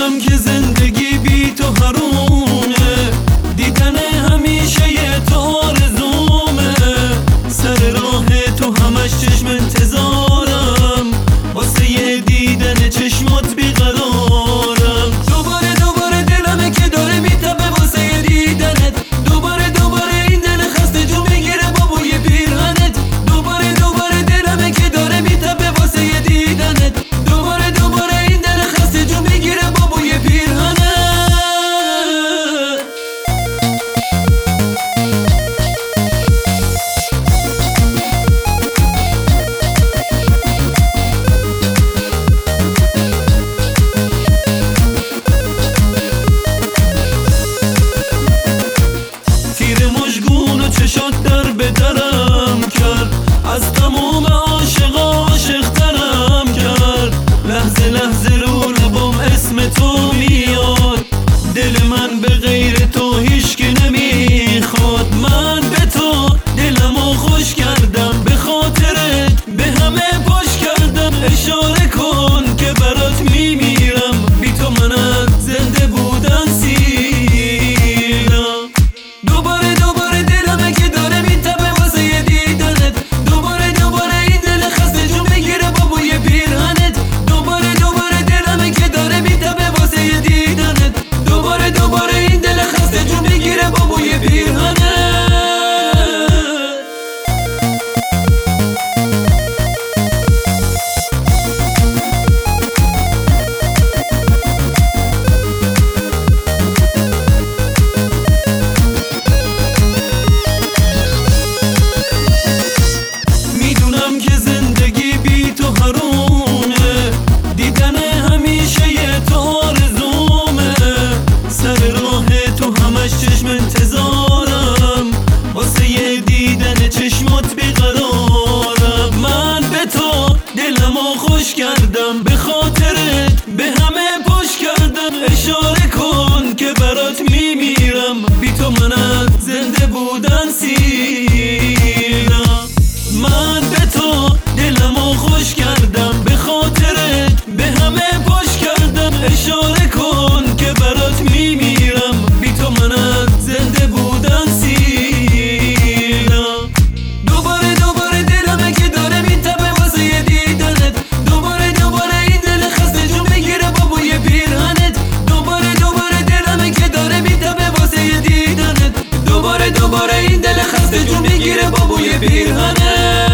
میدونم که زندگی بی تو حرومه، دیدن همیشه یه تو آرزومه، سر راه تو همش چشم انتظارم، واسه یه دیدن چشمات بیقرارم. دوباره دوباره دلمه که داره میتپه واسه یه دیدنت، دوباره دوباره این دل خسته جو میگیره با بوی پیرهنت، دوباره دوباره دلمه که داره میتپه واسه یه دیدنت، دوباره دوباره این دل خسته جو میگیره با بوی پیرهنت. چشات در به درم کرد، از تمام عاشقا عاشق‌ترم کرد، لحظه لحظه رو لبام اسم تو میاد، دل من به غیر تو هیچکی نمیخواد. من به تو دلمو خوش کردم، به خاطرت به همه پاش کردم، اشاره کن که برات میمیرم، بی تو من از زنده بودن سیرم. دوباره دوباره دلمه که داره میتپه واسه یه دیدنت، دوباره دوباره این دل خسته جو میگیره با بوی پیرهنت، دوباره دوباره دلمه که داره میتپه واسه یه دیدنت، دوباره دوباره این دل خسته جو میگیره با بوی پیرهنت. که زندگی بی تو حرومه، دیدن همیشه یه تو آرزومه، سر راه تو همش چشم انتظارم، واسه یه دیدن چشمات بیقرارم. من به تو دلمو خوش کردم، به خاطرت به همه پاش کردم، اشاره کن که برات میمیرم، بی تو من از زنده بودن سیرم. من به تو دلمو خوش کردم، به خاطرت به همه پاش کردم، اشاره کن که برات میمیرم، بی تو من از زنده بودن سیرم. دوباره دوباره دلمه که داره میتپه واسه یه دیدنت، دوباره دوباره این دل خسته جو میگیره با بوی پیرهنت، دوباره دوباره دلمه که داره میتپه واسه یه دیدنت، دوباره دوباره این دل خسته جو میگیره با بوی پیرهنت.